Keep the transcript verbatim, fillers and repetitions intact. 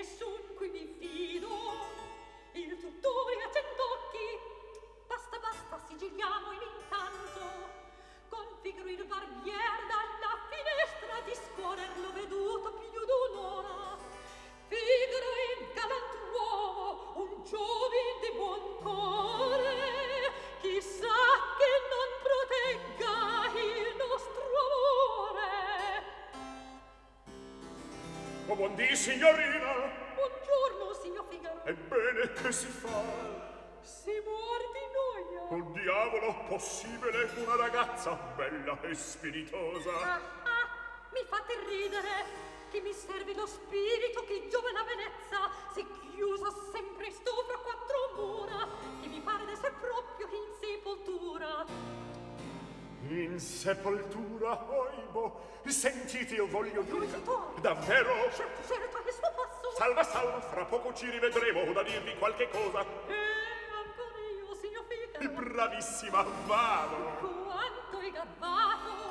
nessun qui mi fido. Il tuttore a cent'occhi. Basta, basta, sigilliamo in intanto. Con figro il barbier dalla finestra discorrer l'ho veduto più d'un'ora. Figro il galantuomo, un giovin di buon cuore, chissà che non protegga il nostro amore. Oh, buondì, signorina! Buongiorno, signor Figaro. Ebbene, che si fa? Si muor di noia. Oh, diavolo, possibile una ragazza bella e spiritosa? Ah, ah, mi fate ridere. Che mi serve lo spirito che giovane a Venezia si chiuso sempre sto fra quattro mura, che mi pare d'esser proprio in sepoltura. In sepoltura, oibo, sentite, io voglio dire... Vincitore. Davvero? Certo, certo, al suo passo. Salva, salva, fra poco ci rivedremo, ho da dirvi qualche cosa. Eh, ancora io, signor Figaro. Bravissima, vado. Quanto è gabbato.